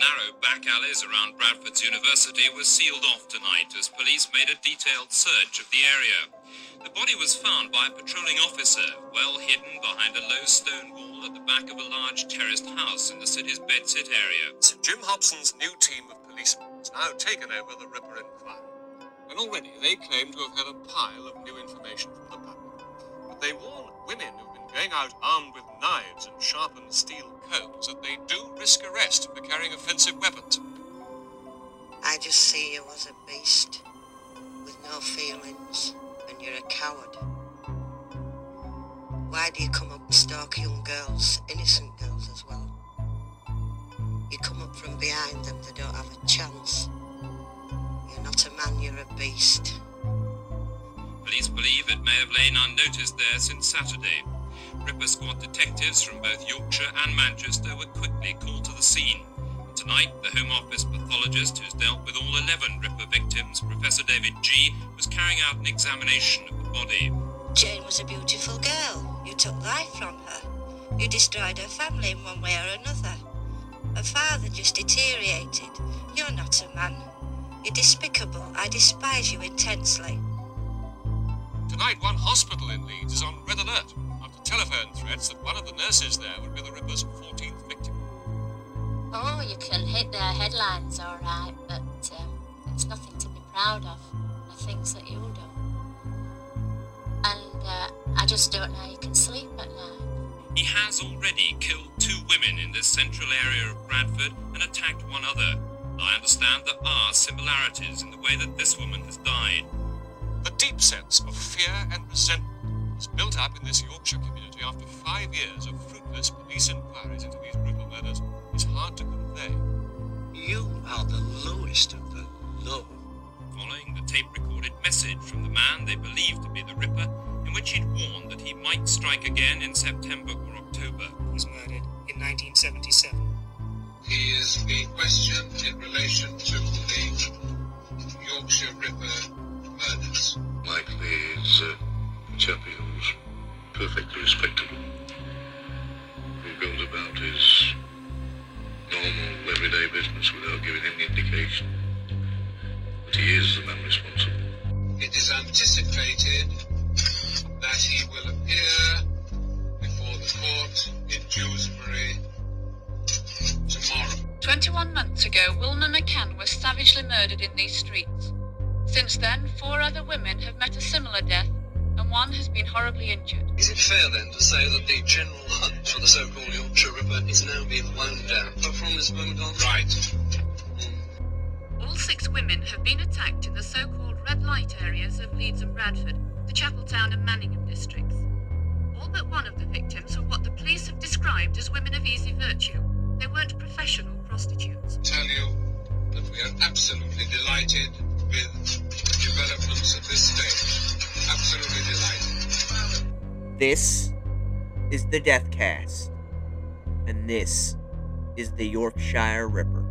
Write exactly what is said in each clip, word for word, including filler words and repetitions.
narrow back alleys around Bradford's University were sealed off tonight as police made a detailed search of the area. The body was found by a patrolling officer, well hidden behind a low stone wall at the back of a large terraced house in the city's Bedsit area. Sir Jim Hobson's new team of policemen has now taken over the Ripper inquiry. And already they claim to have had a pile of new information from the public. But they warn women who've been going out armed with knives and sharpened steel combs that they do risk arrest for carrying offensive weapons. I just see you as a beast, with no feelings, and you're a coward. Why do you come up and stalk young girls, innocent girls as well? You come up from behind them, they don't have a chance. You're not a man, you're a beast. Police believe it may have lain unnoticed there since Saturday. Ripper Squad detectives from both Yorkshire and Manchester were quickly called to the scene. And tonight, the Home Office pathologist who's dealt with all eleven Ripper victims, Professor David G., was carrying out an examination of the body. Jane was a beautiful girl. You took life from her. You destroyed her family in one way or another. Her father just deteriorated. You're not a man. You're despicable. I despise you intensely. Tonight, one hospital in Leeds is on red alert after telephone threats that one of the nurses there would be the Ripper's fourteenth victim. Oh, you can hit their headlines all right, but um, it's nothing to be proud of, the things that you do. And uh, I just don't know how you can sleep at night. He has already killed two women in this central area of Bradford and attacked one other. I understand there are similarities in the way that this woman has died. The deep sense of fear and resentment is built up in this Yorkshire community after five years of fruitless police inquiries into these brutal murders is hard to convey. You are the lowest of the low. Following the tape-recorded message from the man they believe to be the Ripper, in which he'd warned that he might strike again in September or October. He was murdered in nineteen seventy-seven. He is being questioned in relation to the Yorkshire Ripper murders. Likely it's uh, a chappie who's perfectly respectable, who goes about his normal, everyday business without giving any indication that he is the man responsible. It is anticipated that he will appear before the court in Dewsbury tomorrow. twenty-one months ago, Wilma McCann was savagely murdered in these streets. Since then, four other women have met a similar death, and one has been horribly injured. Is it fair then to say that the general hunt for the so-called Yorkshire Ripper is now being wound down from this moment on? Right. All six women have been attacked in the so-called red light areas of Leeds and Bradford, the Chapeltown and Manningham districts. All but one of the victims were what the police have described as women of easy virtue. They weren't professional prostitutes. Tell you that we are absolutely delighted with the developments at this stage. Absolutely delighted. This is the Deathcast, and this is the Yorkshire Ripper.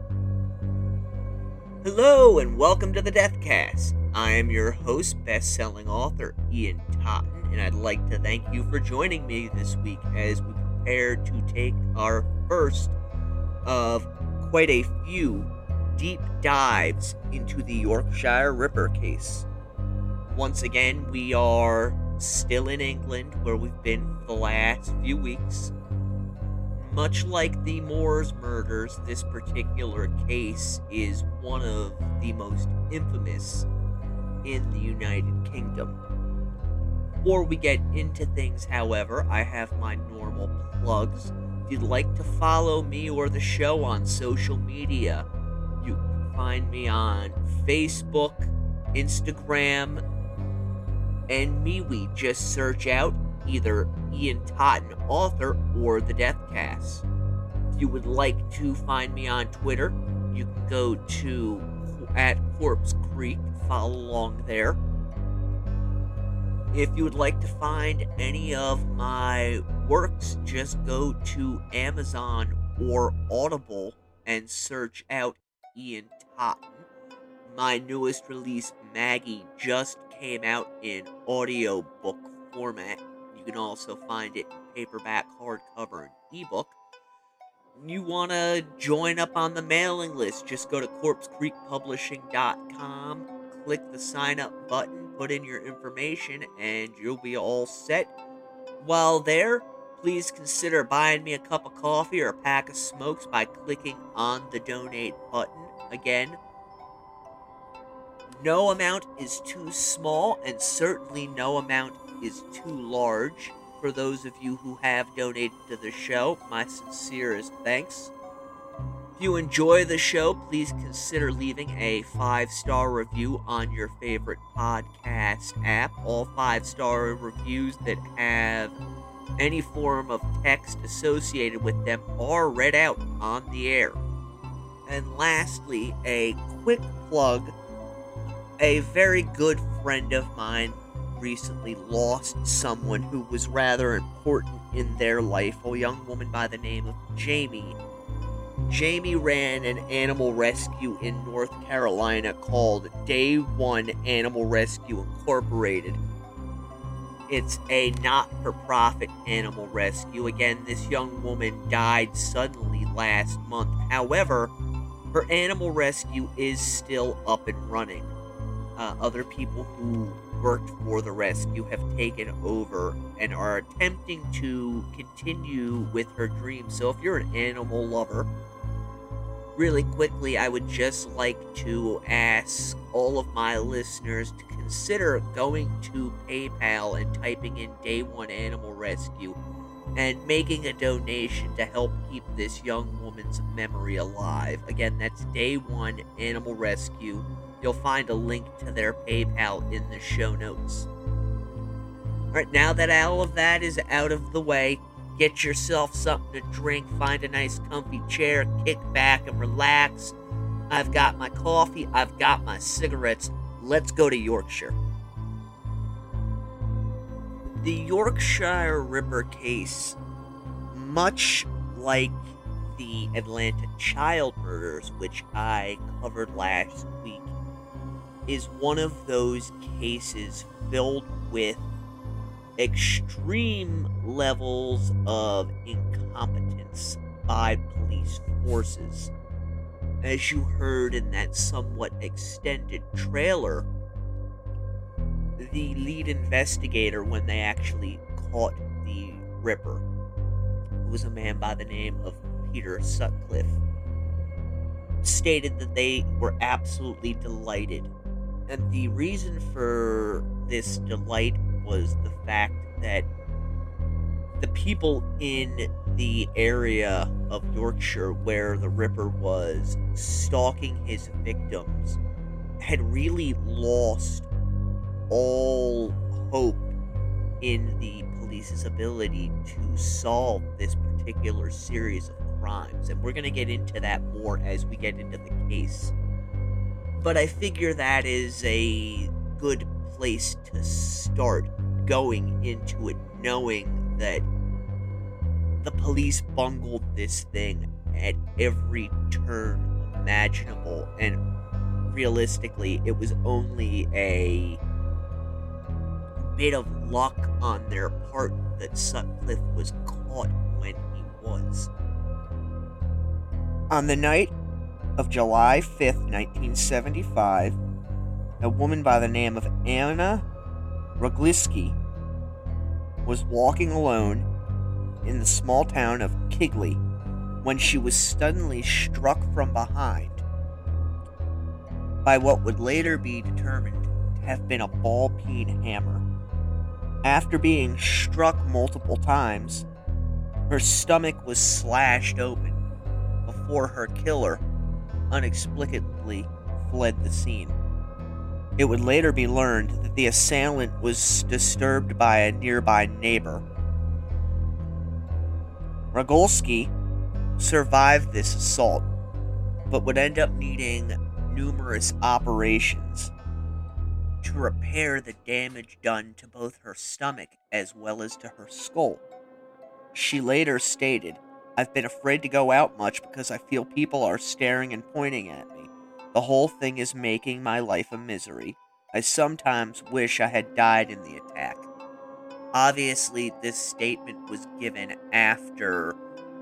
Hello, and welcome to the Deathcast. I am your host, best-selling author Ian Totten, and I'd like to thank you for joining me this week as we prepare to take our first of quite a few deep dives into the Yorkshire Ripper case. Once again, we are still in England, where we've been for the last few weeks. Much like the Moors murders, this particular case is one of the most infamous in the United Kingdom. Before we get into things, however, I have my normal plugs. If you'd like to follow me or the show on social media, you can find me on Facebook, Instagram, and MeWe. Just search out either Ian Totten Author or The Deathcast. If you would like to find me on Twitter, you can go to at Corpse Creek, follow along there. If you would like to find any of my works, just go to Amazon or Audible and search out Ian Totten. My newest release, Maggie, just came out in audiobook format. You can also find it in paperback, hardcover, and ebook. you want to join up on the mailing list, just go to corpse creek publishing dot com, click the sign up button, put in your information, and you'll be all set. While there, please consider buying me a cup of coffee or a pack of smokes by clicking on the donate button. Again, no amount is too small, and certainly no amount is too large. For those of you who have donated to the show, my sincerest thanks. If you enjoy the show, please consider leaving a five-star review on your favorite podcast app. All five-star reviews that have any form of text associated with them are read out on the air. And lastly, a quick plug. A very good friend of mine recently lost someone who was rather important in their life, a young woman by the name of Jamie. Jamie ran an animal rescue in North Carolina called Day One Animal Rescue Incorporated. It's a not-for-profit animal rescue. Again, this young woman died suddenly last month. However, her animal rescue is still up and running. Uh, other people who worked for the rescue have taken over and are attempting to continue with her dream. So if you're an animal lover, really quickly, I would just like to ask all of my listeners to consider going to PayPal and typing in Day One Animal Rescue and making a donation to help keep this young woman's memory alive. Again, that's Day One Animal Rescue. You'll find a link to their PayPal in the show notes. Alright, now that all of that is out of the way, get yourself something to drink, find a nice comfy chair, kick back and relax. I've got my coffee, I've got my cigarettes. Let's go to Yorkshire. The Yorkshire Ripper case, much like the Atlanta child murders, which I covered last week, is one of those cases filled with extreme levels of incompetence by police forces. As you heard in that somewhat extended trailer, the lead investigator, when they actually caught the Ripper, who was a man by the name of Peter Sutcliffe, stated that they were absolutely delighted. And the reason for this delight was the fact that the people in the area of Yorkshire where the Ripper was stalking his victims had really lost all hope in the police's ability to solve this particular series of crimes. And we're going to get into that more as we get into the case. But I figure that is a good place to start going into it, knowing that the police bungled this thing at every turn imaginable, and realistically, it was only a bit of luck on their part that Sutcliffe was caught when he was. On the night of July fifth, nineteen seventy-five, a woman by the name of Anna Rogliski was walking alone in the small town of Kigley when she was suddenly struck from behind by what would later be determined to have been a ball-peen hammer. After being struck multiple times, her stomach was slashed open before her killer unexplicably fled the scene. It would later be learned that the assailant was disturbed by a nearby neighbor. Rogolski survived this assault, but would end up needing numerous operations to repair the damage done to both her stomach as well as to her skull. She later stated, "I've been afraid to go out much because I feel people are staring and pointing at me. The whole thing is making my life a misery. I sometimes wish I had died in the attack." Obviously, this statement was given after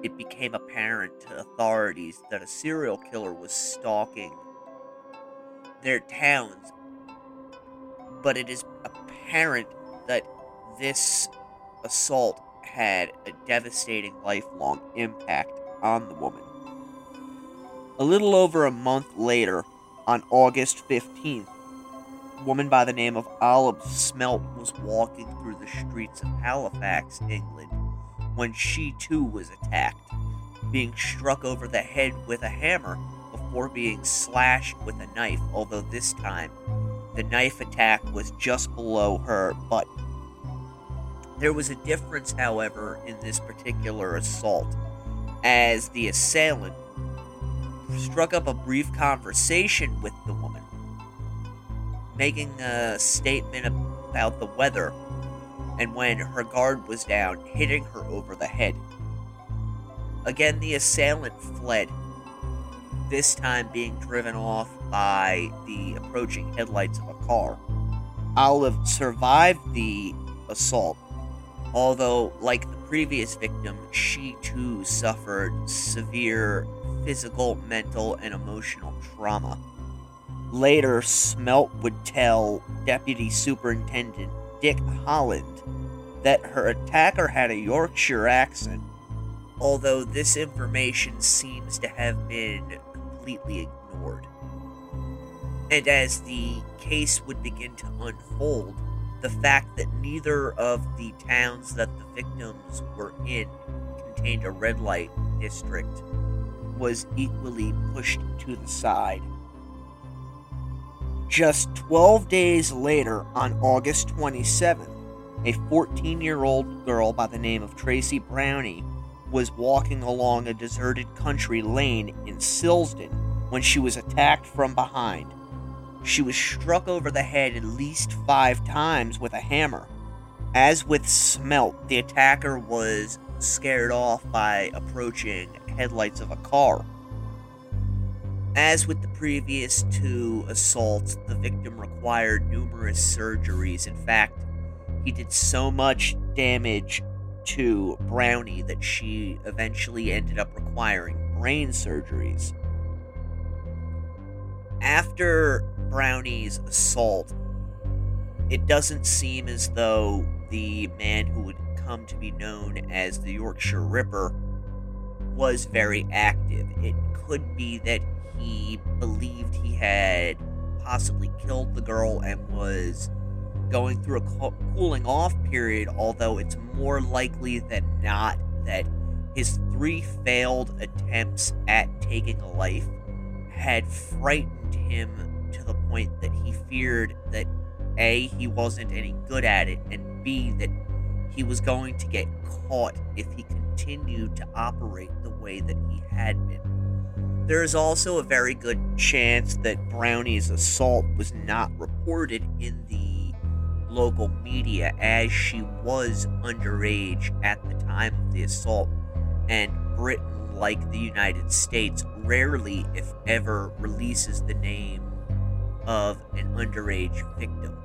it became apparent to authorities that a serial killer was stalking their towns, but it is apparent that this assault had a devastating lifelong impact on the woman. A little over a month later, on August fifteenth, a woman by the name of Olive Smelt was walking through the streets of Halifax, England, when she too was attacked, being struck over the head with a hammer before being slashed with a knife, although this time the knife attack was just below her butt. There was a difference, however, in this particular assault, as the assailant struck up a brief conversation with the woman, making a statement about the weather, and when her guard was down, hitting her over the head. Again, the assailant fled, this time being driven off by the approaching headlights of a car. Olive survived the assault, although, like the previous victim, she too suffered severe physical, mental, and emotional trauma. Later, Smelt would tell Deputy Superintendent Dick Holland that her attacker had a Yorkshire accent, although this information seems to have been completely ignored. And as the case would begin to unfold, the fact that neither of the towns that the victims were in contained a red light district was equally pushed to the side. Just twelve days later, on August twenty-seventh, a fourteen-year-old girl by the name of Tracy Brownie was walking along a deserted country lane in Silsden when she was attacked from behind. She was struck over the head at least five times with a hammer. As with Smelt, the attacker was scared off by approaching headlights of a car. As with the previous two assaults, the victim required numerous surgeries. In fact, he did so much damage to Brownie that she eventually ended up requiring brain surgeries. After Brownie's assault, it doesn't seem as though the man who would come to be known as the Yorkshire Ripper was very active. It could be that he believed he had possibly killed the girl and was going through a cooling off period, although it's more likely than not that his three failed attempts at taking a life had frightened him to the point that he feared that A, he wasn't any good at it, and B, that he was going to get caught if he continued to operate the way that he had been. There is also a very good chance that Brownie's assault was not reported in the local media, as she was underage at the time of the assault, and Britain, like the United States, rarely, if ever, releases the name of an underage victim.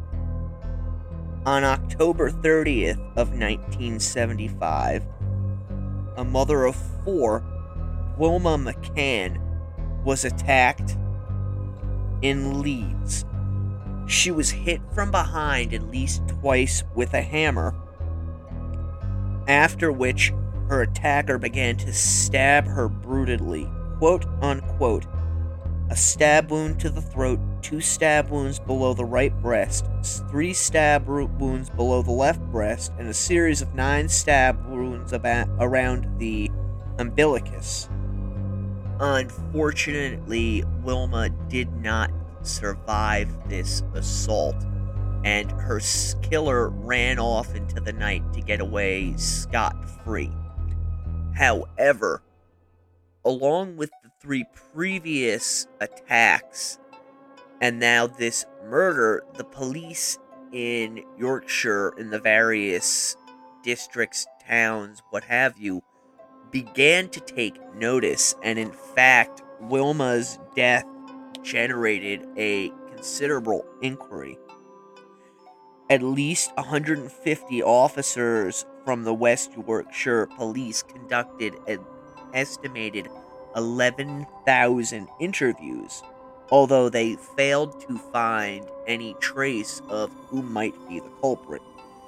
On October thirtieth of nineteen seventy-five, a mother of four, Wilma McCann, was attacked in Leeds. She was hit from behind at least twice with a hammer, after which her attacker began to stab her brutally, quote unquote, a stab wound to the throat, two stab wounds below the right breast, three stab wounds below the left breast, and a series of nine stab wounds about around the umbilicus. Unfortunately, Wilma did not survive this assault, and her killer ran off into the night to get away scot-free. However, along with the three previous attacks, and now this murder, the police in Yorkshire, in the various districts, towns, what have you, began to take notice, and in fact, Wilma's death generated a considerable inquiry. At least one hundred fifty officers from the West Yorkshire Police conducted an estimated eleven thousand interviews, although they failed to find any trace of who might be the culprit.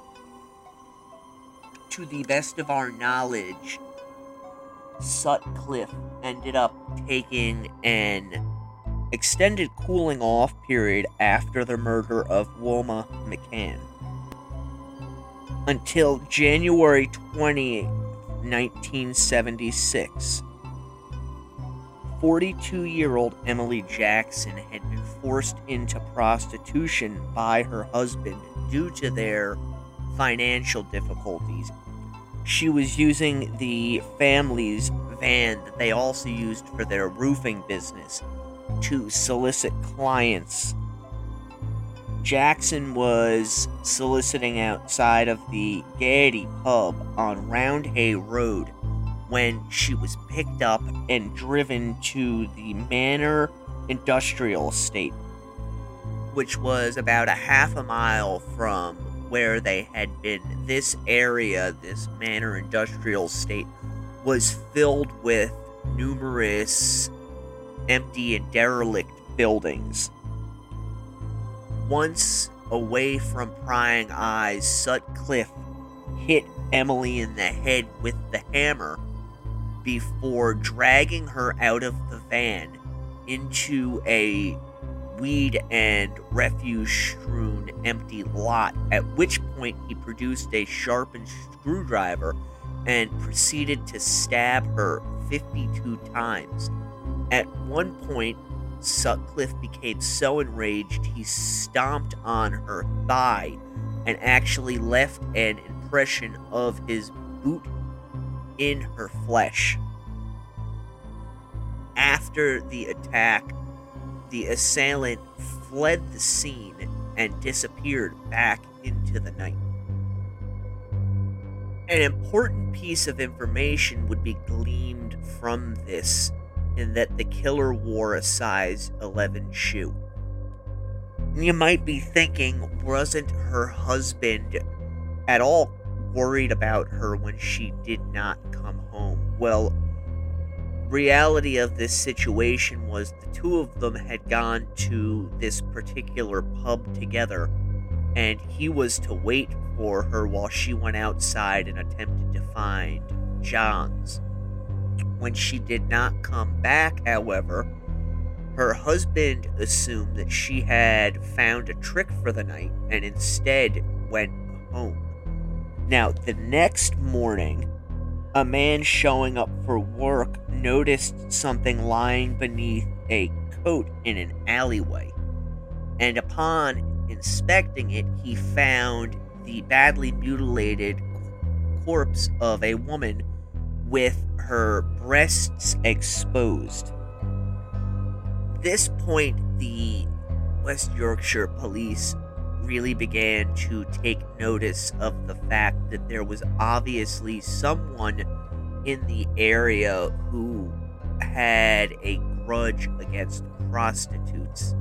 To the best of our knowledge, Sutcliffe ended up taking an extended cooling off period after the murder of Wilma McCann until January twentieth, nineteen seventy-six. forty-two-year-old Emily Jackson had been forced into prostitution by her husband due to their financial difficulties. She was using the family's van that they also used for their roofing business to solicit clients. Jackson was soliciting outside of the Gaiety pub on Roundhay Road when she was picked up and driven to the Manor Industrial Estate, which was about a half a mile from where they had been. This area, this Manor Industrial Estate, was filled with numerous empty and derelict buildings. Once away from prying eyes, Sutcliffe hit Emily in the head with the hammer before dragging her out of the van into a weed and refuse-strewn empty lot, at which point he produced a sharpened screwdriver and proceeded to stab her fifty-two times. At one point, Sutcliffe became so enraged he stomped on her thigh and actually left an impression of his boot in her flesh. After the attack, the assailant fled the scene and disappeared back into the night. An important piece of information would be gleaned from this, in that the killer wore a size eleven shoe. You might be thinking, wasn't her husband at all worried about her when she did not come home? Well, reality of this situation was the two of them had gone to this particular pub together, and he was to wait for her while she went outside and attempted to find John's. When she did not come back, however, her husband assumed that she had found a trick for the night and instead went home. Now, the next morning, a man showing up for work noticed something lying beneath a coat in an alleyway, and upon inspecting it, he found the badly mutilated corpse of a woman with her breasts exposed. This point, the West Yorkshire Police really began to take notice of the fact that there was obviously someone in the area who had a grudge against prostitutes.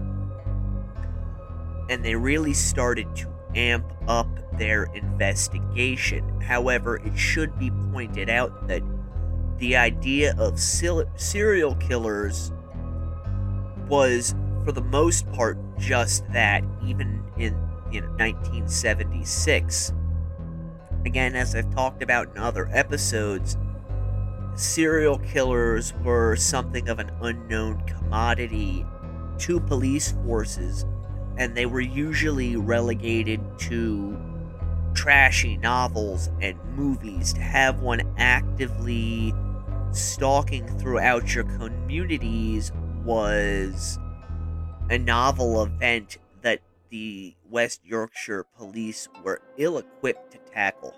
And they really started to amp up their investigation. However, it should be pointed out that the idea of serial killers was, for the most part, just that, even in, in nineteen seventy-six. Again, as I've talked about in other episodes, serial killers were something of an unknown commodity to police forces, and they were usually relegated to trashy novels and movies. To have one actively stalking throughout your communities was a novel event that the West Yorkshire Police were ill-equipped to tackle.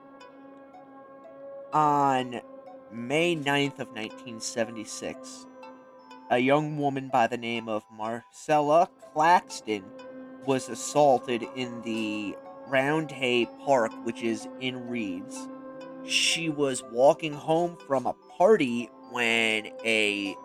On May ninth of nineteen seventy-six, a young woman by the name of Marcella Claxton was assaulted in the Roundhay Park, which is in Reeds. She was walking home from a party when a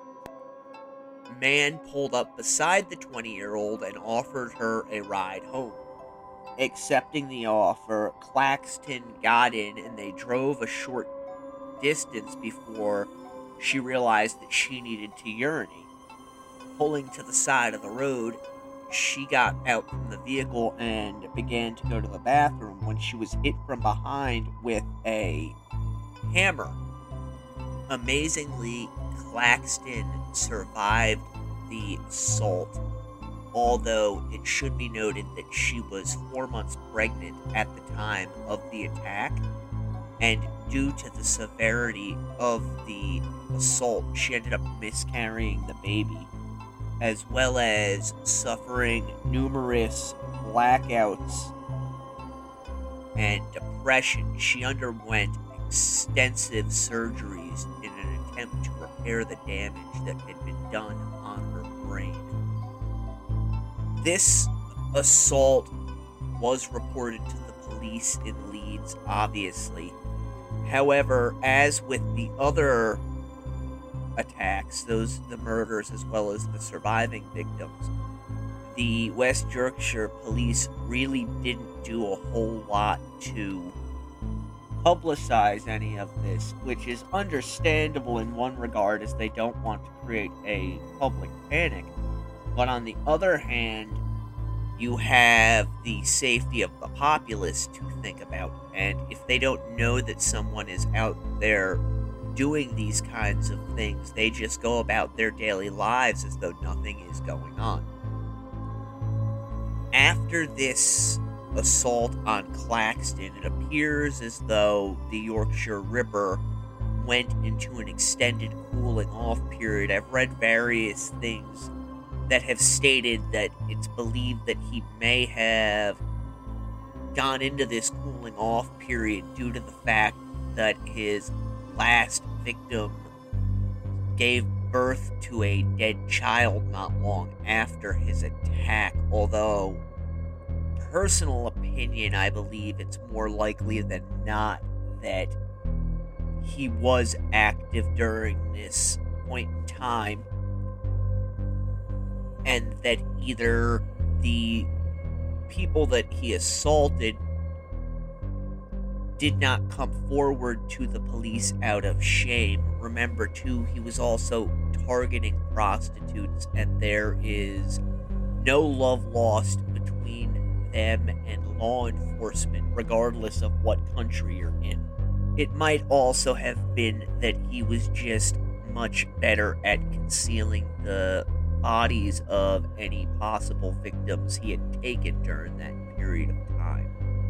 man pulled up beside the twenty-year-old and offered her a ride home. accepting the offer, Claxton got in and they drove a short distance before she realized that she needed to urinate. Pulling to the side of the road, she got out from the vehicle and began to go to the bathroom when she was hit from behind with a hammer. Amazingly, Claxton survived the assault, although it should be noted that she was four months pregnant at the time of the attack, and due to the severity of the assault, she ended up miscarrying the baby, as well as suffering numerous blackouts and depression. She underwent extensive surgeries in an attempt to repair the damage that had been done on her brain. This assault was reported to the police in Leeds, obviously. However, as with the other attacks, those the murders as well as the surviving victims, the West Yorkshire police really didn't do a whole lot to publicize any of this, which is understandable in one regard, as they don't want to create a public panic. But on the other hand, you have the safety of the populace to think about, and if they don't know that someone is out there doing these kinds of things, they just go about their daily lives as though nothing is going on. After this assault on Claxton, it appears as though the Yorkshire Ripper went into an extended cooling off period. I've read various things that have stated that it's believed that he may have gone into this cooling off period due to the fact that his last victim gave birth to a dead child not long after his attack, although personal opinion, I believe it's more likely than not that he was active during this point in time, and that either the people that he assaulted did not come forward to the police out of shame. Remember, too, he was also targeting prostitutes, and there is no love lost between them and law enforcement, regardless of what country you're in. It might also have been that he was just much better at concealing the bodies of any possible victims he had taken during that period of time.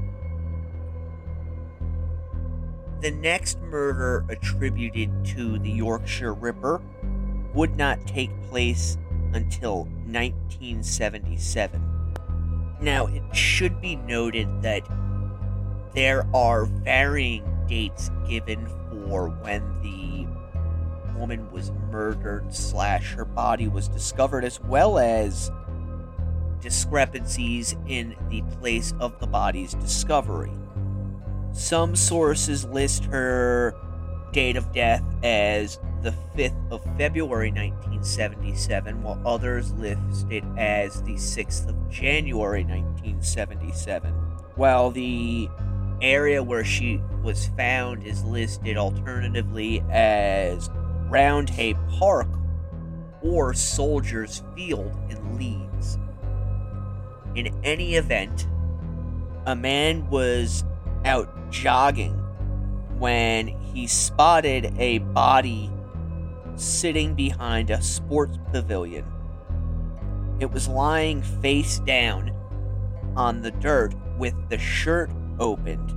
The next murder attributed to the Yorkshire Ripper would not take place until nineteen seventy-seven. Now, it should be noted that there are varying dates given for when the woman was murdered slash her body was discovered, as well as discrepancies in the place of the body's discovery. Some sources list her date of death as the fifth of February nineteen seventy-seven, while others list it as the sixth of January nineteen seventy-seven. While the area where she was found is listed alternatively as Roundhay Park or Soldiers Field in Leeds. In any event, a man was out jogging when he spotted a body sitting behind a sports pavilion. It was lying face down on the dirt with the shirt opened.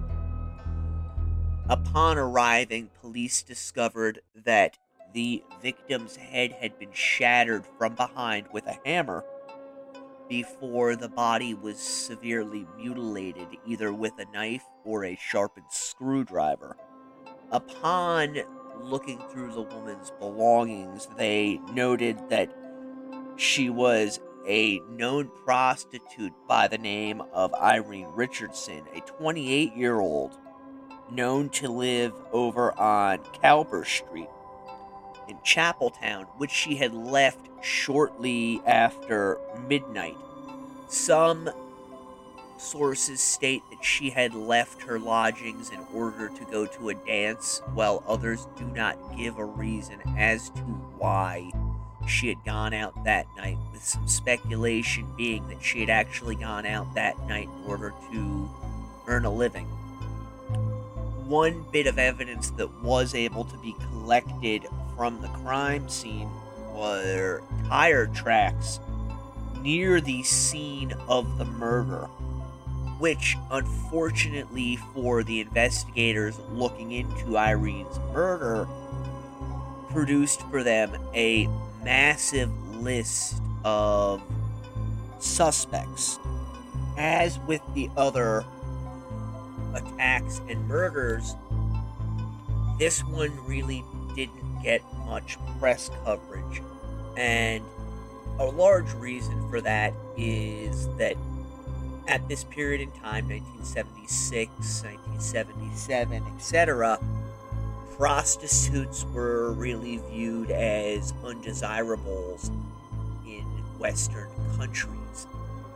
Upon arriving, police discovered that the victim's head had been shattered from behind with a hammer before the body was severely mutilated, either with a knife or a sharpened screwdriver. Upon looking through the woman's belongings, they noted that she was a known prostitute by the name of Irene Richardson, a twenty-eight-year-old known to live over on Cowper Street in Chapeltown, which she had left shortly after midnight. Some sources state that she had left her lodgings in order to go to a dance, while others do not give a reason as to why she had gone out that night, with some speculation being that she had actually gone out that night in order to earn a living. One bit of evidence that was able to be collected from the crime scene were tire tracks near the scene of the murder, which, unfortunately for the investigators looking into Irene's murder, produced for them a massive list of suspects. As with the other attacks and murders, this one really didn't get much press coverage, and a large reason for that is that at this period in time, nineteen seventy-six, nineteen seventy-seven, et cetera, prostitutes were really viewed as undesirables in Western countries.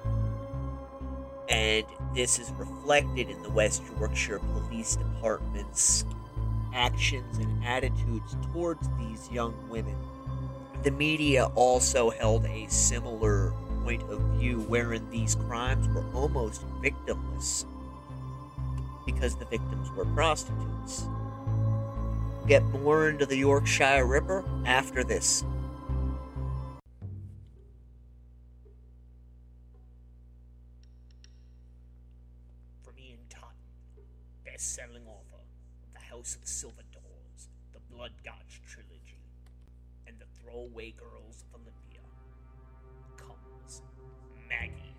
And this is reflected in the West Yorkshire Police Department's actions and attitudes towards these young women. The media also held a similar point of view, wherein these crimes were almost victimless because the victims were prostitutes. We'll get more into the Yorkshire Ripper after this. From Ian Totten, best-selling author of The House of Silver Doors, the Blood Gods trilogy, and the Throwaway Girls of Olympia, comes Maggie,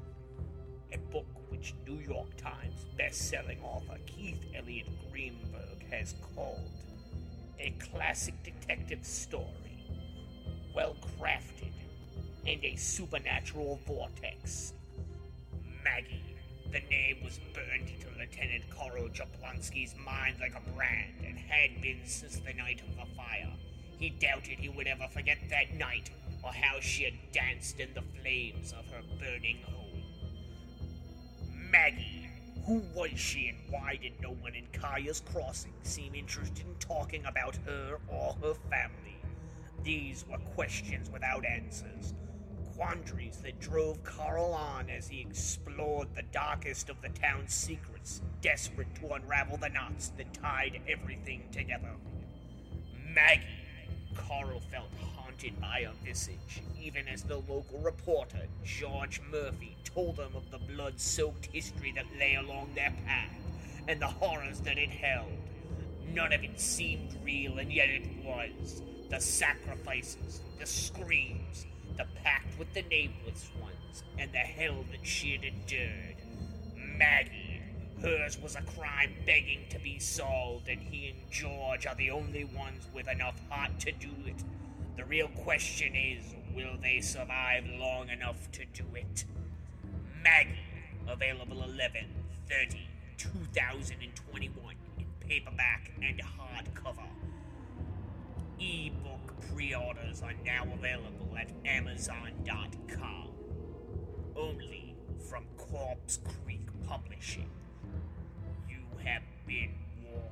a book which New York Times best-selling author Keith Elliott Greenberg has called a classic detective story, well-crafted, and a supernatural vortex. Maggie, the name was burned into Lieutenant Carl Jablonski's mind like a brand, and had been since the night of the fire. He doubted he would ever forget that night, or how she had danced in the flames of her burning home. Maggie, who was she, and why did no one in Kaya's Crossing seem interested in talking about her or her family? These were questions without answers, quandaries that drove Carl on as he explored the darkest of the town's secrets, desperate to unravel the knots that tied everything together. Maggie, Carl felt haunted by her visage, even as the local reporter, George Murphy, told them of the blood-soaked history that lay along their path, and the horrors that it held. None of it seemed real, and yet it was. The sacrifices, the screams, the pact with the nameless ones, and the hell that she had endured. Maggie, hers was a crime begging to be solved, and he and George are the only ones with enough heart to do it. The real question is, will they survive long enough to do it? Maggie, available eleven thirty twenty twenty-one in paperback and hardcover. E-book pre-orders are now available at amazon dot com. Only from Corpse Creek Publishing. You have been warned.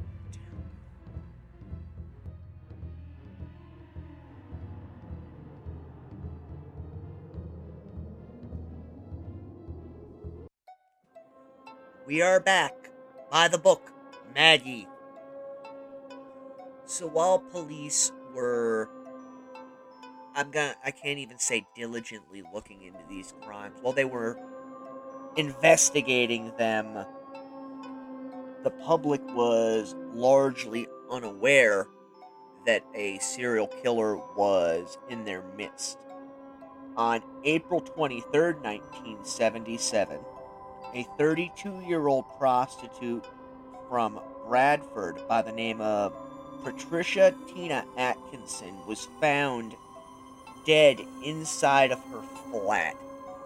We are back by the book, Maggie. So while police were, I'm gonna, I can't even say diligently looking into these crimes, while they were investigating them, the public was largely unaware that a serial killer was in their midst. On April twenty-third, nineteen seventy-seven, a thirty-two-year-old prostitute from Bradford by the name of Patricia Tina Atkinson was found dead inside of her flat.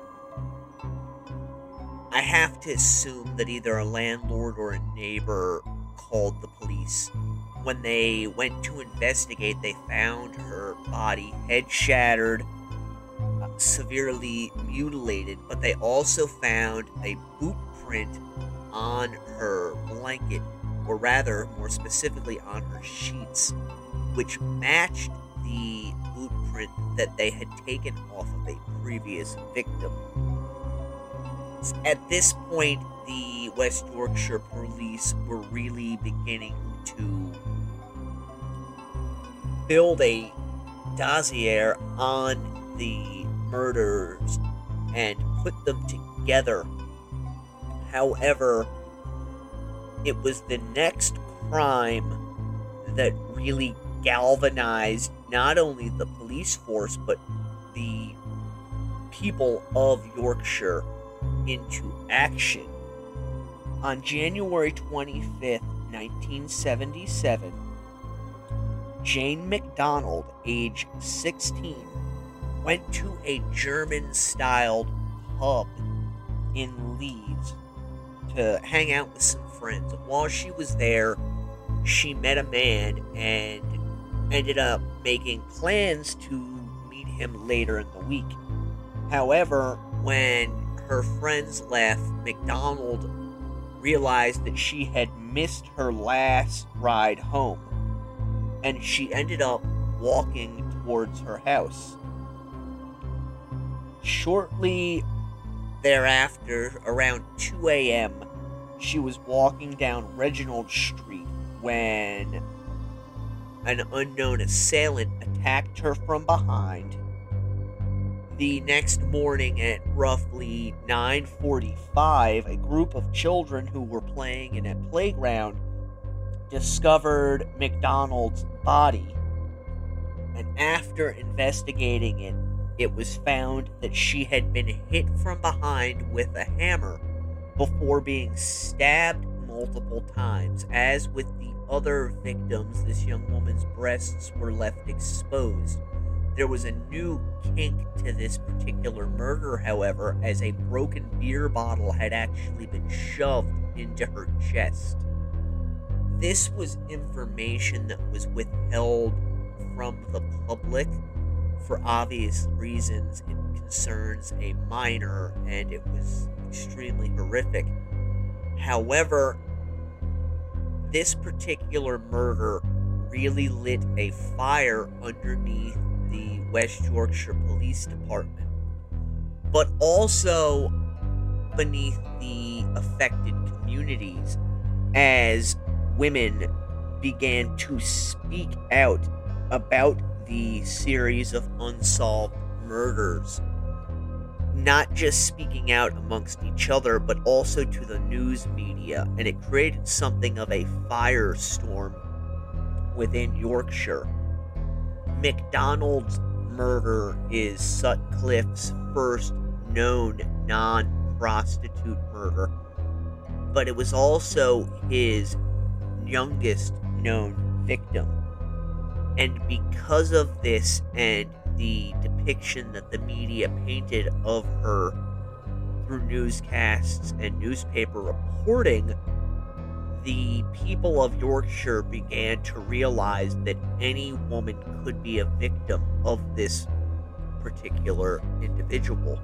I have to assume that either a landlord or a neighbor called the police. When they went to investigate, they found her body head shattered, severely mutilated, but they also found a boot print on her blanket, or rather, more specifically, on her sheets, which matched the boot print that they had taken off of a previous victim. At this point, the West Yorkshire police were really beginning to build a dossier on the murders and put them together. However, it was the next crime that really galvanized not only the police force but the people of Yorkshire into action. On January twenty-fifth, nineteen seventy-seven, Jane McDonald, age sixteen, went to a German-styled pub in Leeds to hang out with some friends. While she was there, she met a man and ended up making plans to meet him later in the week. However, when her friends left, McDonald realized that she had missed her last ride home, and she ended up walking towards her house. Shortly thereafter, around two a.m., she was walking down Reginald Street when an unknown assailant attacked her from behind. The next morning at roughly nine forty-five, a group of children who were playing in a playground discovered McDonald's body, and after investigating it, it was found that she had been hit from behind with a hammer before being stabbed multiple times. As with the other victims, this young woman's breasts were left exposed. There was a new kink to this particular murder, however, as a broken beer bottle had actually been shoved into her chest. This was information that was withheld from the public for obvious reasons. It concerns a minor, and it was extremely horrific. However, this particular murder really lit a fire underneath the West Yorkshire Police Department, but also beneath the affected communities, as women began to speak out about the series of unsolved murders. Not just speaking out amongst each other, but also to the news media, and it created something of a firestorm within Yorkshire. McDonald's murder is Sutcliffe's first known non-prostitute murder, but it was also his youngest known victim. And because of this and the depiction that the media painted of her through newscasts and newspaper reporting, the people of Yorkshire began to realize that any woman could be a victim of this particular individual.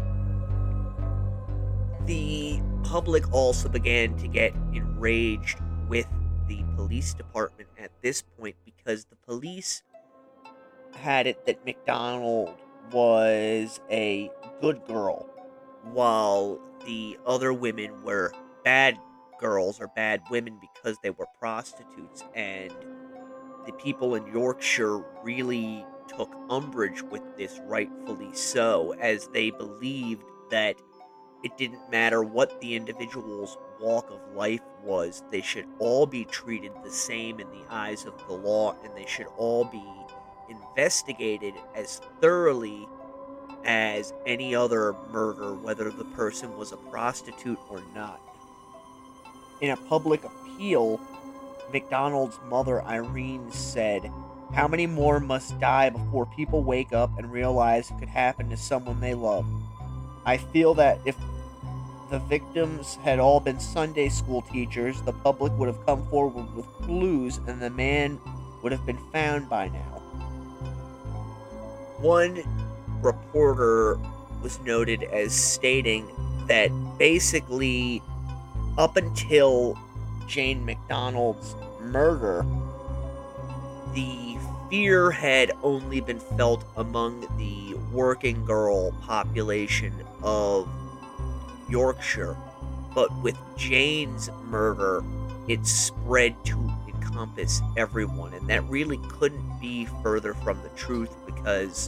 The public also began to get enraged with the police department at this point, because the police had it that McDonald was a good girl, while the other women were bad girls or bad women because they were prostitutes. And the people in Yorkshire really took umbrage with this, rightfully so, as they believed that it didn't matter what the individual's walk of life was, they should all be treated the same in the eyes of the law, and they should all be investigated as thoroughly as any other murder, whether the person was a prostitute or not. In a public appeal, McDonald's mother, Irene, said, "How many more must die before people wake up and realize it could happen to someone they love? I feel that if the victims had all been Sunday school teachers, the public would have come forward with clues and the man would have been found by now." One reporter was noted as stating that basically up until Jane McDonald's murder, the fear had only been felt among the working girl population of Yorkshire, but with Jane's murder, it spread to encompass everyone, and that really couldn't be further from the truth, because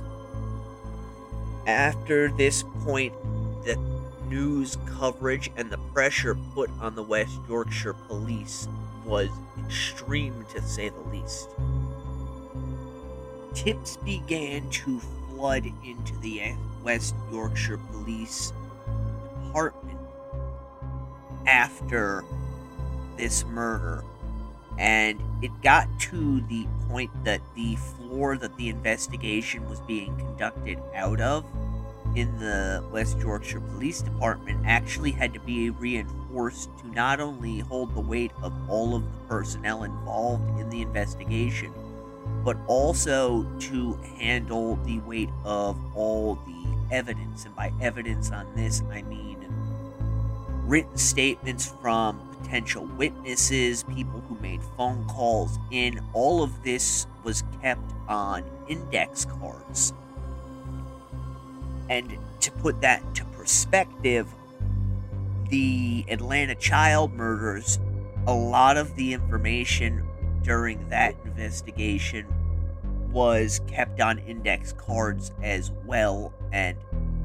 after this point, the news coverage and the pressure put on the West Yorkshire police was extreme, to say the least. Tips began to flood into the West Yorkshire Police Department after this murder, and it got to the point that the floor that the investigation was being conducted out of in the West Yorkshire Police Department actually had to be reinforced to not only hold the weight of all of the personnel involved in the investigation, but also to handle the weight of all the evidence. And by evidence on this, I mean written statements from potential witnesses, people who made phone calls in. All of this was kept on index cards. And to put that into perspective, the Atlanta child murders, a lot of the information during that investigation was kept on index cards as well, and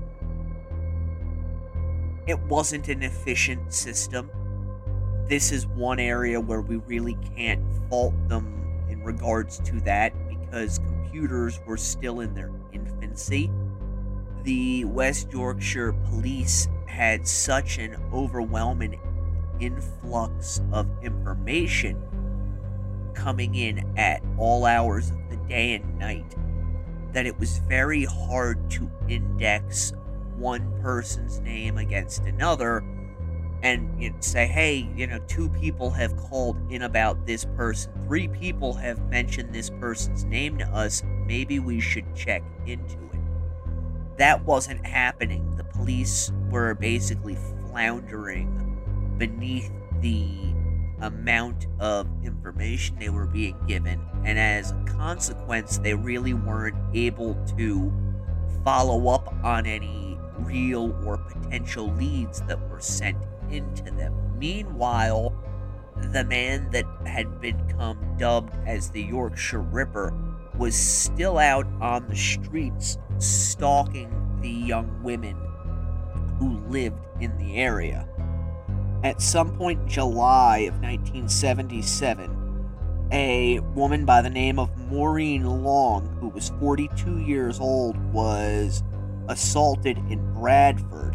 it wasn't an efficient system. This is one area where we really can't fault them in regards to that, because computers were still in their infancy. The West Yorkshire police had such an overwhelming influx of information coming in at all hours of the day and night that it was very hard to index one person's name against another and you know, say, hey, you know, two people have called in about this person, three people have mentioned this person's name to us, maybe we should check into it. That wasn't happening. The police were basically floundering beneath the amount of information they were being given, and as a consequence, they really weren't able to follow up on any real or potential leads that were sent into them. Meanwhile, the man that had become dubbed as the Yorkshire Ripper was still out on the streets stalking the young women who lived in the area. At some point in July of nineteen seventy-seven, a woman by the name of Maureen Long, who was forty-two years old, was assaulted in Bradford.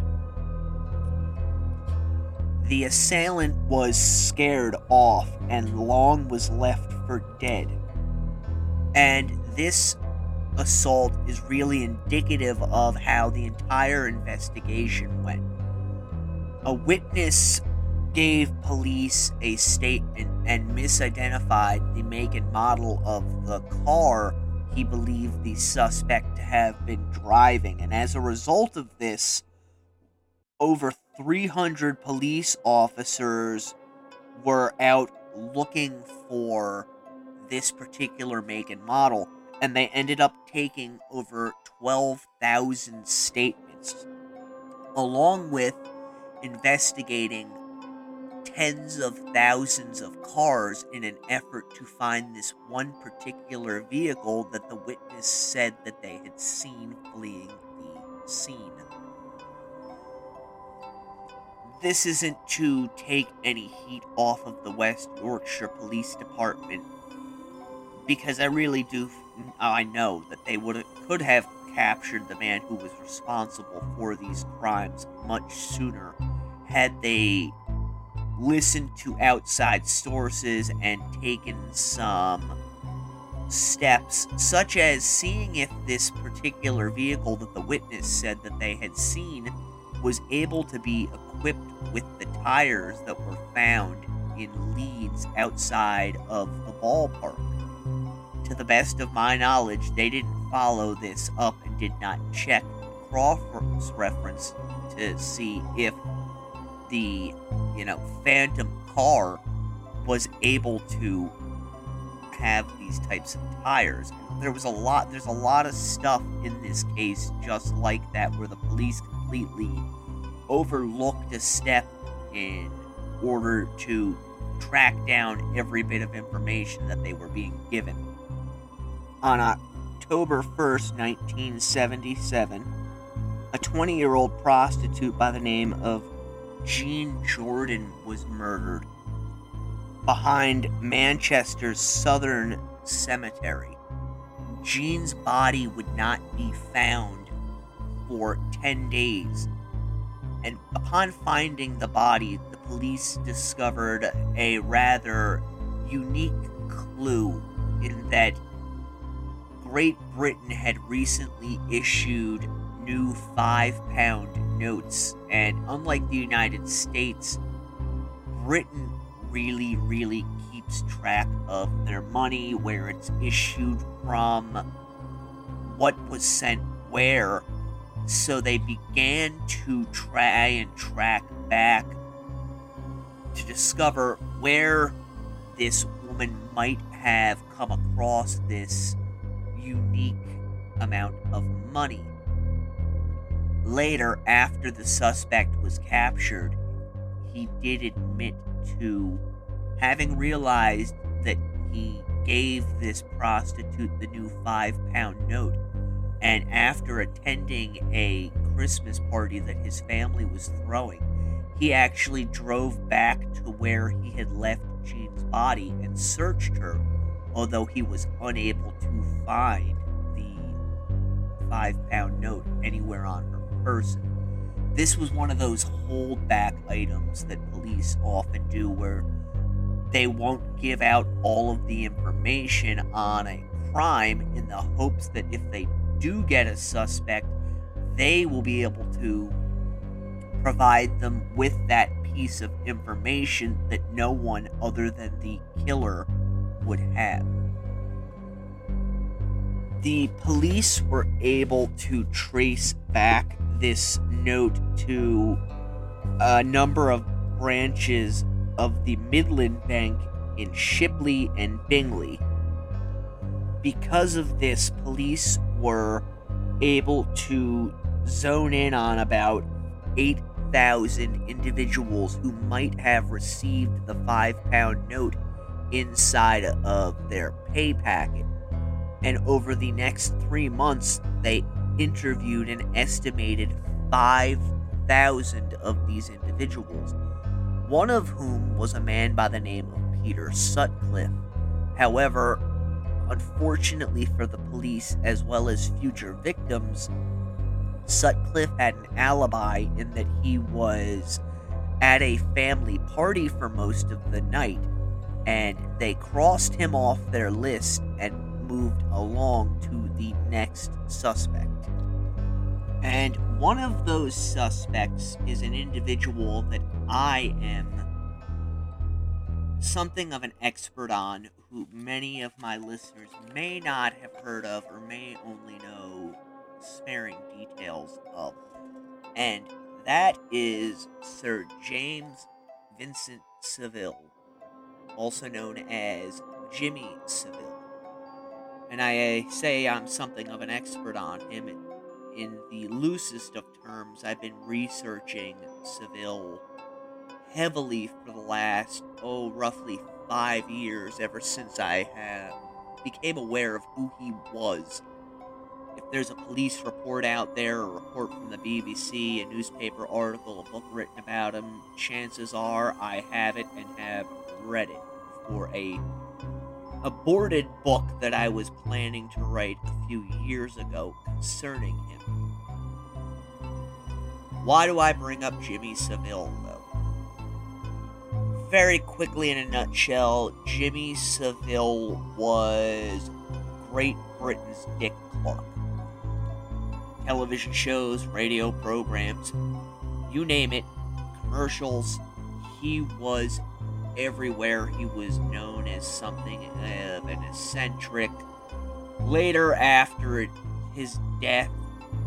The assailant was scared off, and Long was left for dead. And this assault is really indicative of how the entire investigation went. A witness gave police a statement and misidentified the make and model of the car he believed the suspect to have been driving, and as a result of this, over three hundred police officers were out looking for this particular make and model, and they ended up taking over twelve thousand statements, along with investigating tens of thousands of cars in an effort to find this one particular vehicle that the witness said that they had seen fleeing the scene. This isn't to take any heat off of the West Yorkshire Police Department, because I really do, I know that they would could have captured the man who was responsible for these crimes much sooner had they listened to outside sources and taken some steps, such as seeing if this particular vehicle that the witness said that they had seen was able to be equipped with the tires that were found in Leeds outside of the ballpark. To the best of my knowledge, they didn't follow this up and did not check cross-reference to see if the, you know, phantom car was able to have these types of tires. There was a lot, there's a lot of stuff in this case just like that, where the police completely overlooked a step in order to track down every bit of information that they were being given. On October first, nineteen seventy-seven, a twenty-year-old prostitute by the name of Jean Jordan was murdered behind Manchester's Southern Cemetery. Jean's body would not be found for ten days, and upon finding the body, the police discovered a rather unique clue in that Great Britain had recently issued new five-pound notes, and unlike the United States, Britain really, really keeps track of their money, where it's issued from, what was sent where. So they began to try and track back to discover where this woman might have come across this unique amount of money. Later, after the suspect was captured, he did admit to having realized that he gave this prostitute the new five-pound note, and after attending a Christmas party that his family was throwing, he actually drove back to where he had left Jean's body and searched her, although he was unable to find the five-pound note anywhere on her person. This was one of those holdback items that police often do, where they won't give out all of the information on a crime in the hopes that if they do get a suspect, they will be able to provide them with that piece of information that no one other than the killer would have. The police were able to trace back this note to a number of branches of the Midland Bank in Shipley and Bingley. Because of this, police were able to zone in on about eight thousand individuals who might have received the five-pound note inside of their pay packet. And over the next three months, they interviewed an estimated five thousand of these individuals, one of whom was a man by the name of Peter Sutcliffe. However, unfortunately for the police as well as future victims, Sutcliffe had an alibi in that he was at a family party for most of the night, and they crossed him off their list and moved along to the next suspect. And one of those suspects is an individual that I am something of an expert on, who many of my listeners may not have heard of or may only know sparing details of. And that is Sir James Vincent Saville, also known as Jimmy Saville. And I say I'm something of an expert on him. In the loosest of terms, I've been researching Saville heavily for the last, oh, roughly five years, ever since I have became aware of who he was. If there's a police report out there, a report from the B B C, a newspaper article, a book written about him, chances are I have it and have read it for a aborted book that I was planning to write a few years ago concerning him. Why do I bring up Jimmy Saville, though? Very quickly, in a nutshell, Jimmy Saville was Great Britain's Dick Clark. Television shows, radio programs, you name it, commercials, he was everywhere. He was known as something of an eccentric. Later, after his death,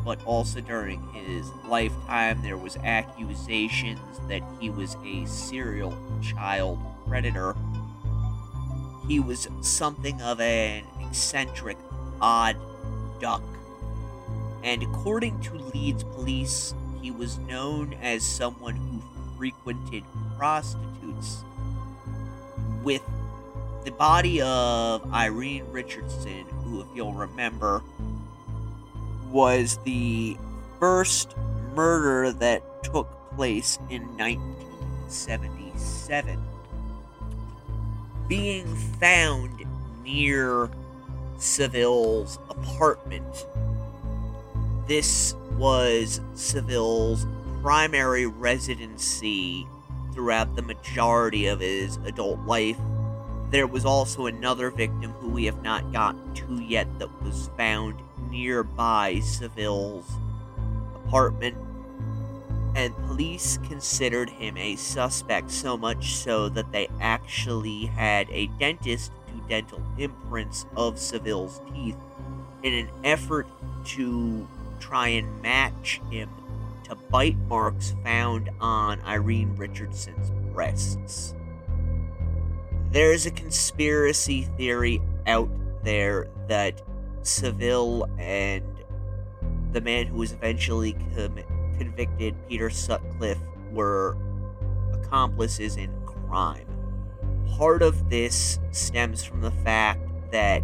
but also during his lifetime there was accusations that he was a serial child predator. He was something of an eccentric, odd duck. And according to Leeds police, he was known as someone who frequented prostitutes. With the body of Irene Richardson, who, if you'll remember, was the first murder that took place in nineteen seventy-seven, being found near Seville's apartment. This was Seville's primary residency throughout the majority of his adult life. There was also another victim who we have not gotten to yet that was found nearby Seville's apartment, and police considered him a suspect, so much so that they actually had a dentist do dental imprints of Seville's teeth in an effort to try and match him to bite marks found on Irene Richardson's breasts. There's a conspiracy theory out there that Seville and the man who was eventually com- convicted, Peter Sutcliffe, were accomplices in crime. Part of this stems from the fact that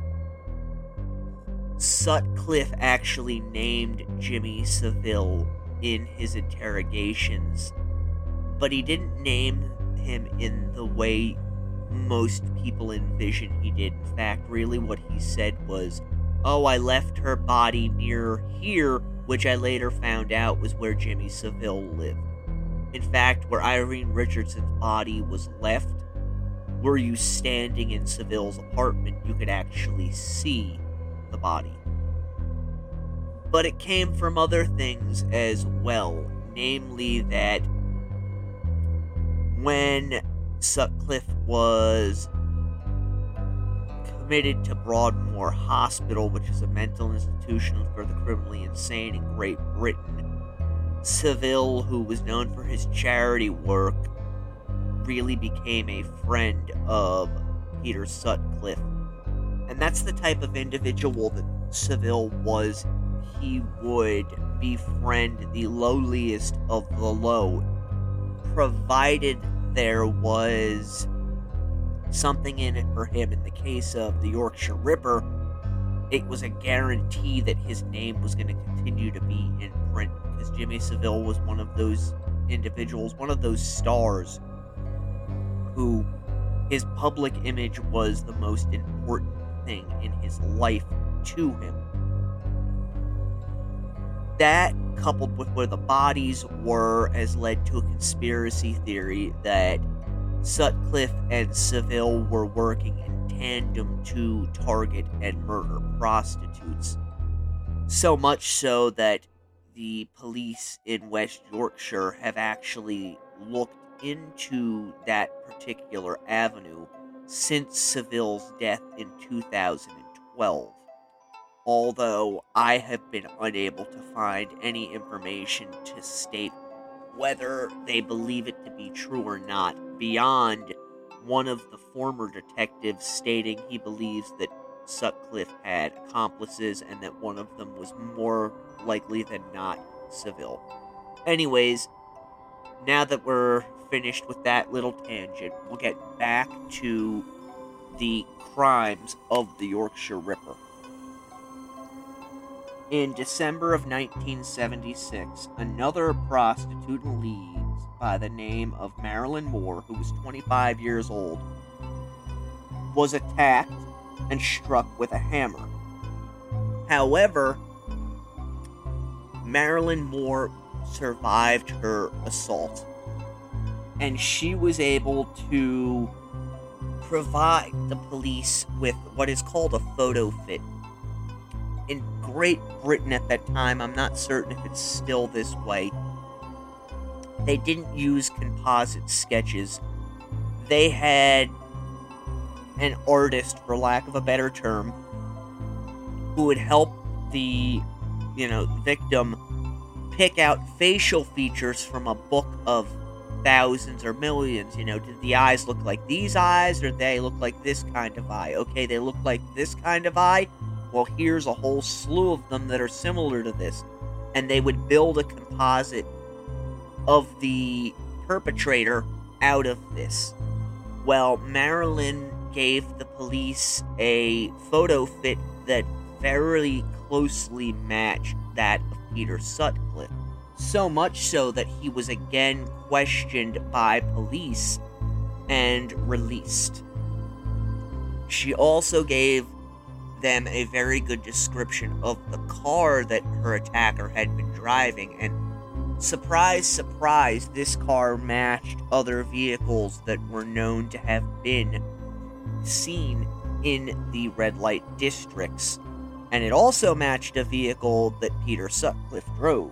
Sutcliffe actually named Jimmy Seville in his interrogations, but he didn't name him in the way most people envision he did. In fact, really what he said was, oh, I left her body near here, which I later found out was where Jimmy Seville lived. In fact, where Irene Richardson's body was left, were you standing in Seville's apartment, you could actually see the body. But it came from other things as well, namely that when Sutcliffe was committed to Broadmoor Hospital, which is a mental institution for the criminally insane in Great Britain, Seville, who was known for his charity work, really became a friend of Peter Sutcliffe. And that's the type of individual that Seville was. He would befriend the lowliest of the low, provided there was something in it for him. In the case of the Yorkshire Ripper, it was a guarantee that his name was going to continue to be in print, because Jimmy Seville was one of those individuals, one of those stars, who his public image was the most important thing in his life to him. That, coupled with where the bodies were, has led to a conspiracy theory that Sutcliffe and Seville were working in tandem to target and murder prostitutes. So much so that the police in West Yorkshire have actually looked into that particular avenue since Seville's death in two thousand twelve. Although I have been unable to find any information to state whether they believe it to be true or not, beyond one of the former detectives stating he believes that Sutcliffe had accomplices and that one of them was more likely than not Seville. Anyways, now that we're finished with that little tangent, we'll get back to the crimes of the Yorkshire Ripper. In December of nineteen seventy-six, another prostitute in Leeds by the name of Marilyn Moore, who was twenty-five years old, was attacked and struck with a hammer. However, Marilyn Moore survived her assault, and she was able to provide the police with what is called a photo fit. In Great Britain at that time, I'm not certain if it's still this way, they didn't use composite sketches. They had an artist, for lack of a better term, who would help the you know, victim pick out facial features from a book of thousands or millions. You know, did the eyes look like these eyes, or they look like this kind of eye? Okay, they look like this kind of eye. Well, here's a whole slew of them that are similar to this. And they would build a composite of the perpetrator out of this. Well, Marilyn gave the police a photo fit that very closely matched that of Peter Sutcliffe. So much so that he was again questioned by police and released. She also gave them a very good description of the car that her attacker had been driving, and surprise, surprise, this car matched other vehicles that were known to have been seen in the red light districts, and it also matched a vehicle that Peter Sutcliffe drove.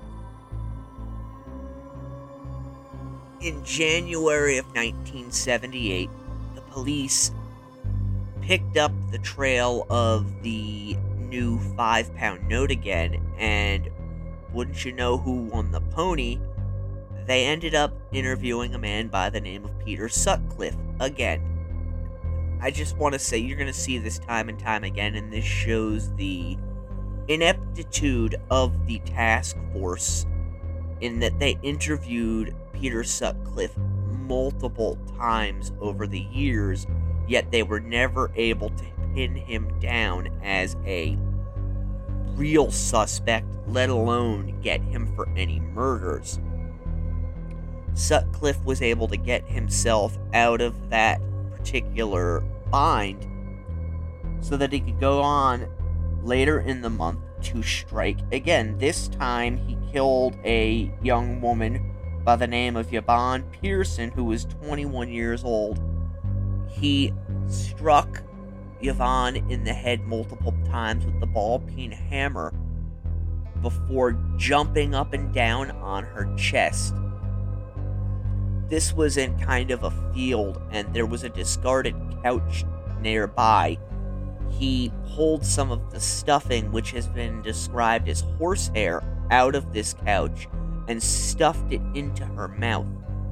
In January of nineteen seventy-eight, the police picked up the trail of the new five-pound note again, and wouldn't you know who won the pony, they ended up interviewing a man by the name of Peter Sutcliffe again. I just want to say, you're going to see this time and time again, and this shows the ineptitude of the task force in that they interviewed Peter Sutcliffe multiple times over the years, yet they were never able to pin him down as a real suspect, let alone get him for any murders. Sutcliffe was able to get himself out of that particular bind so that he could go on later in the month to strike again. This time he killed a young woman by the name of Yvonne Pearson, who was twenty-one years old. He struck Yvonne in the head multiple times with the ball-peen hammer before jumping up and down on her chest. This was in kind of a field, and there was a discarded couch nearby. He pulled some of the stuffing, which has been described as horsehair, out of this couch and stuffed it into her mouth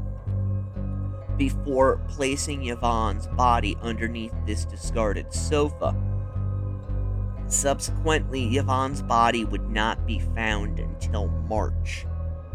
before placing Yvonne's body underneath this discarded sofa. Subsequently, Yvonne's body would not be found until March.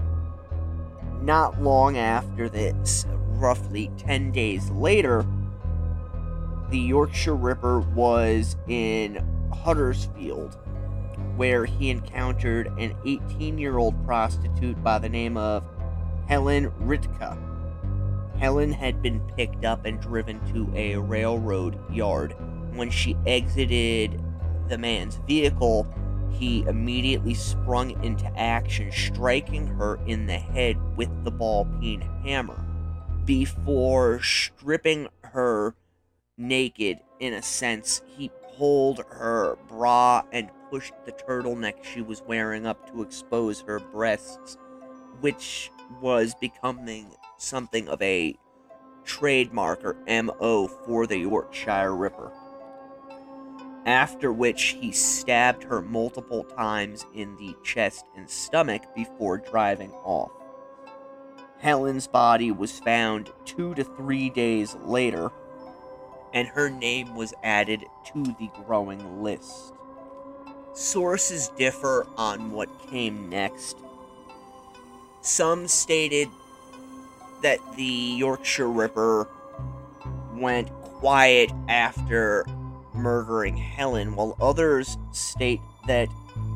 Not long after this, roughly ten days later, the Yorkshire Ripper was in Huddersfield, where he encountered an eighteen-year-old prostitute by the name of Helen Ritka. Helen had been picked up and driven to a railroad yard. When she exited the man's vehicle, he immediately sprung into action, striking her in the head with the ball-peen hammer, before stripping her naked. In a sense, he pulled her bra and pushed the turtleneck she was wearing up to expose her breasts, which was becoming something of a trademark or M O for the Yorkshire Ripper. After which he stabbed her multiple times in the chest and stomach before driving off. Helen's body was found two to three days later, and her name was added to the growing list. Sources differ on what came next. Some stated that the Yorkshire Ripper went quiet after murdering Helen, while others state that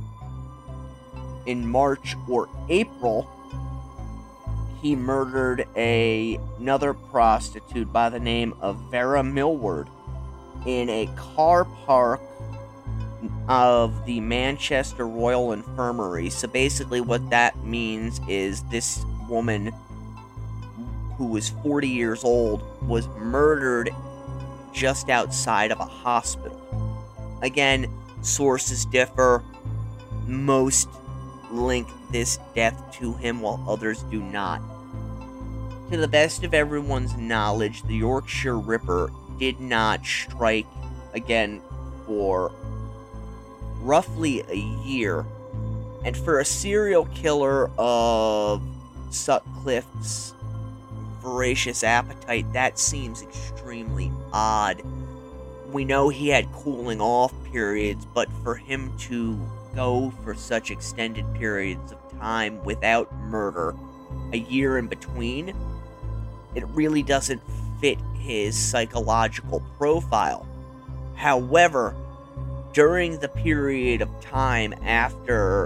in March or April, he murdered a, another prostitute by the name of Vera Millward in a car park of the Manchester Royal Infirmary. So basically what that means is this woman, who was forty years old, was murdered just outside of a hospital. Again, sources differ. Most link this death to him, while others do not. To the best of everyone's knowledge, the Yorkshire Ripper did not strike again for roughly a year And for a serial killer of Sutcliffe's voracious appetite, that seems extremely odd. We know he had cooling off periods, but for him to go for such extended periods of time without murder, a year in between, it really doesn't fit his psychological profile. However, during the period of time after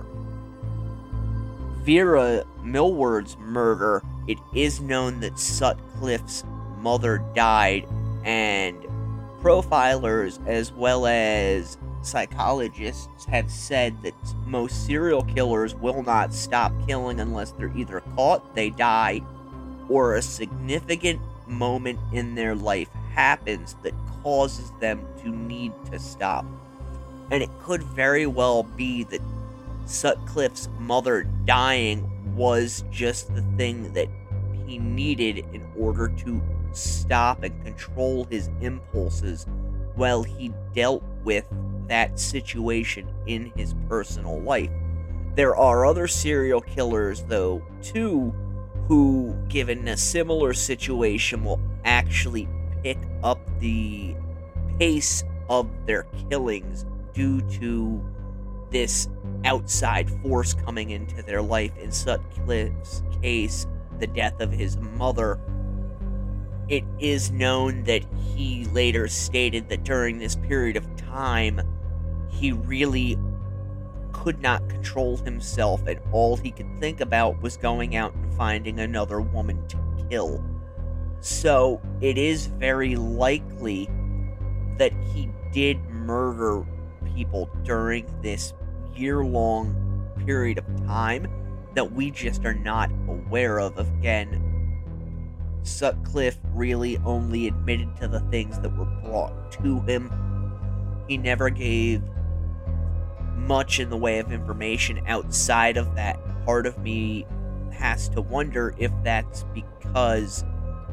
Vera Millward's murder, it is known that Sutcliffe's mother died, and profilers as well as psychologists have said that most serial killers will not stop killing unless they're either caught, they die, or a significant moment in their life happens that causes them to need to stop. And it could very well be that Sutcliffe's mother dying was just the thing that he needed in order to stop and control his impulses while he dealt with that situation in his personal life. There are other serial killers, though, too, who, given a similar situation, will actually pick up the pace of their killings due to this outside force coming into their life. In Sutcliffe's case, the death of his mother. It is known that he later stated that during this period of time, he really could not control himself, and all he could think about was going out and finding another woman to kill. So, it is very likely that he did murder people during this year-long period of time that we just are not aware of. Again, Sutcliffe really only admitted to the things that were brought to him. He never gave much in the way of information outside of that. Part of me has to wonder if that's because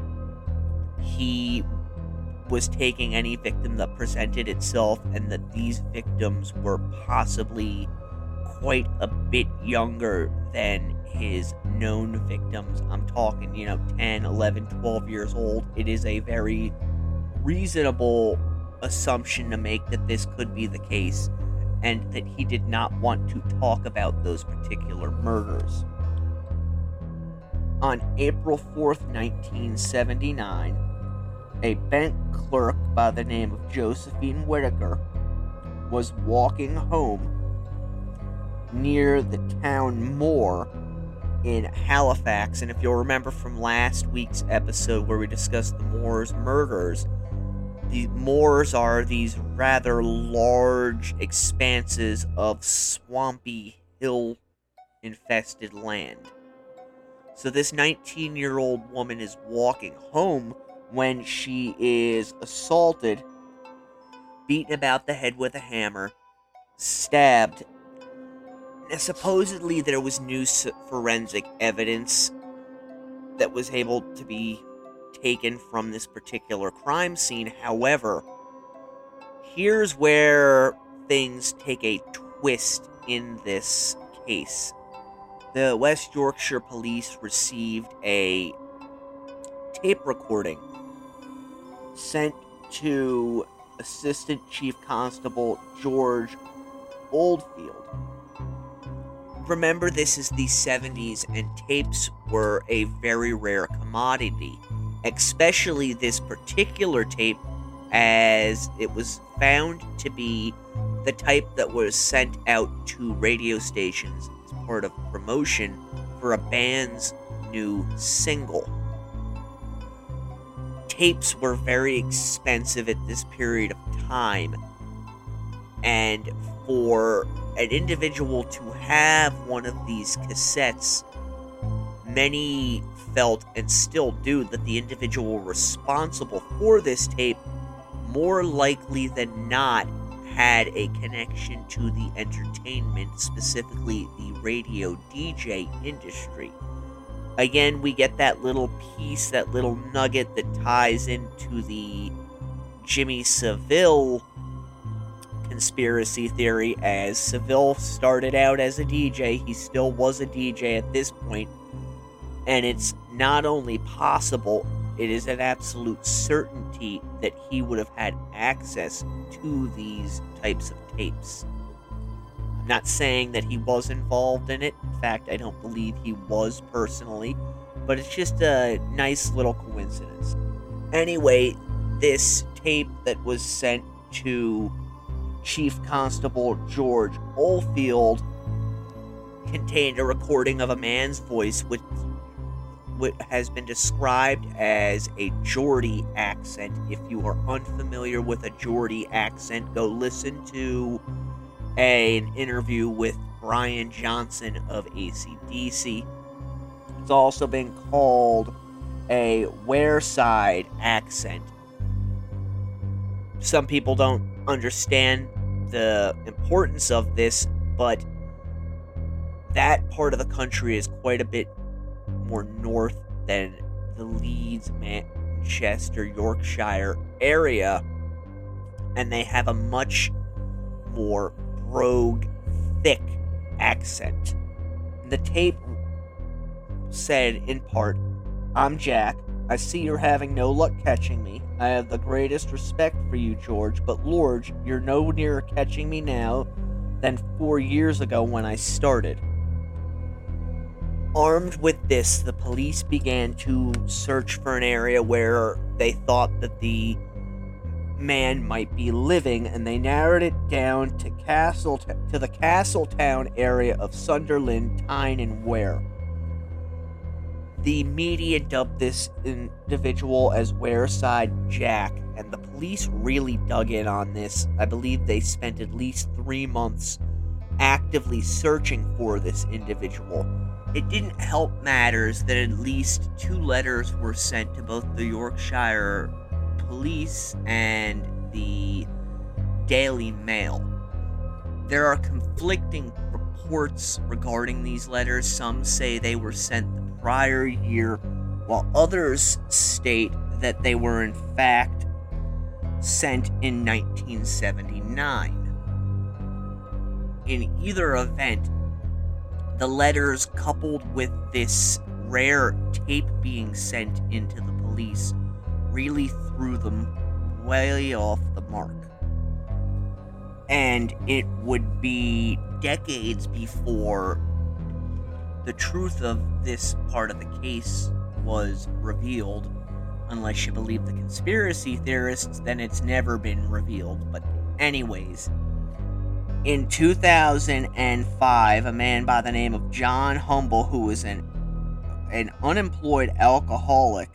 he was taking any victim that presented itself, and that these victims were possibly quite a bit younger than his known victims. I'm talking, you know, ten, eleven, twelve years old. It is a very reasonable assumption to make that this could be the case, and that he did not want to talk about those particular murders. On April fourth, nineteen seventy-nine, a bank clerk by the name of Josephine Whitaker was walking home near the town Moore in Halifax. And if you'll remember from last week's episode where we discussed the Moores murders, the Moores are these rather large expanses of swampy, hill-infested land. So this nineteen-year-old woman is walking home when she is assaulted, beaten about the head with a hammer, stabbed. Now, supposedly there was new forensic evidence that was able to be taken from this particular crime scene. However, here's where things take a twist in this case. The West Yorkshire Police received a tape recording sent to Assistant Chief Constable George Oldfield. Remember, this is the seventies, and tapes were a very rare commodity, especially this particular tape, as it was found to be the type that was sent out to radio stations as part of promotion for a band's new single. Tapes were very expensive at this period of time, and for an individual to have one of these cassettes, many felt, and still do, that the individual responsible for this tape more likely than not had a connection to the entertainment, specifically the radio D J industry. Again, we get that little piece, that little nugget that ties into the Jimmy Savile conspiracy theory, as Seville started out as a D J. He still was a D J at this point, and it's not only possible, it is an absolute certainty that he would have had access to these types of tapes. I'm not saying that he was involved in it. In fact, I don't believe he was personally, but it's just a nice little coincidence. Anyway, this tape that was sent to Chief Constable George Oldfield contained a recording of a man's voice which, which has been described as a Geordie accent. If you are unfamiliar with a Geordie accent, go listen to a, an interview with Brian Johnson of A C D C. It's also been called a Wearside accent. Some people don't understand the importance of this, but that part of the country is quite a bit more north than the Leeds, Manchester, Yorkshire area, and they have a much more brogue, thick accent. The tape said in part, "I'm Jack. I see you're having no luck catching me. I have the greatest respect for you, George, but Lord, you're no nearer catching me now than four years ago when I started." Armed with this, the police began to search for an area where they thought that the man might be living, and they narrowed it down to Castle to the Castletown area of Sunderland, Tyne, and Ware. The media dubbed this individual as Wearside Jack, and the police really dug in on this. I believe they spent at least three months actively searching for this individual. It didn't help matters that at least two letters were sent to both the Yorkshire Police and the Daily Mail. There are conflicting reports regarding these letters. Some say they were sent the prior year, while others state that they were in fact sent in nineteen seventy-nine. In either event, the letters, coupled with this rare tape being sent into the police, really threw them way off the mark. And it would be decades before the truth of this part of the case was revealed. Unless you believe the conspiracy theorists, then it's never been revealed. But anyways, in two thousand five, a man by the name of John Humble, who was an, an unemployed alcoholic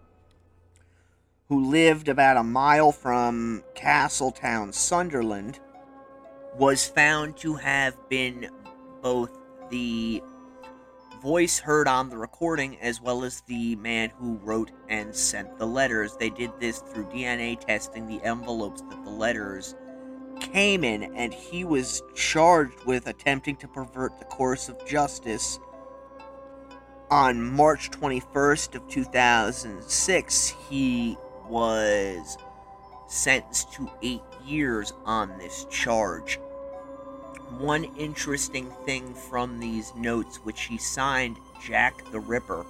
who lived about a mile from Castletown, Sunderland, was found to have been both the voice heard on the recording as well as the man who wrote and sent the letters. They did this through D N A testing the envelopes that the letters came in, and he was charged with attempting to pervert the course of justice. On March twenty-first of two thousand six, he was sentenced to eight years on this charge. One interesting thing from these notes, which he signed Jack the Ripper,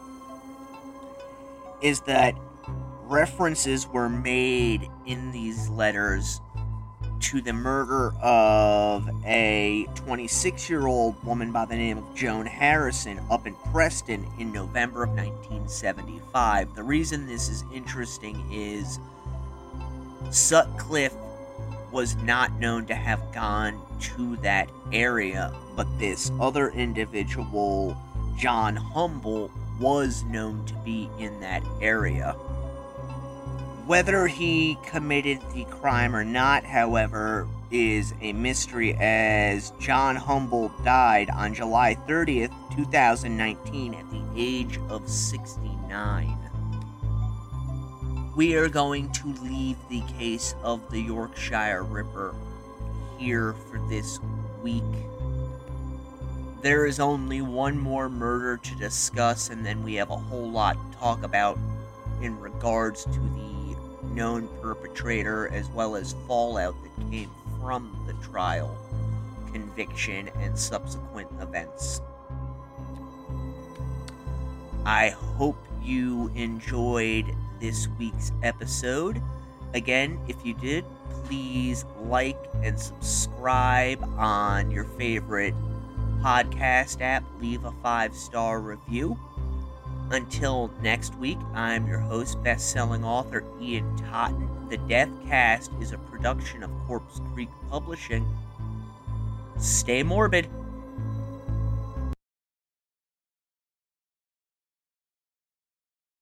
is that references were made in these letters to the murder of a twenty-six-year-old woman by the name of Joan Harrison up in Preston in November of nineteen seventy-five. The reason this is interesting is Sutcliffe was not known to have gone to that area, but this other individual, John Humble, was known to be in that area. Whether he committed the crime or not, however, is a mystery, as John Humble died on July thirtieth, twenty nineteen at the age of sixty-nine. We are going to leave the case of the Yorkshire Ripper here for this week. There is only one more murder to discuss, and then we have a whole lot to talk about in regards to the known perpetrator as well as fallout that came from the trial, conviction, and subsequent events. I hope you enjoyed this week's episode. Again, if you did, please like and subscribe on your favorite podcast app. Leave a five-star review. Until next week, I'm your host, best-selling author Ian Totten. The Deathcast is a production of Corpse Creek Publishing. Stay morbid.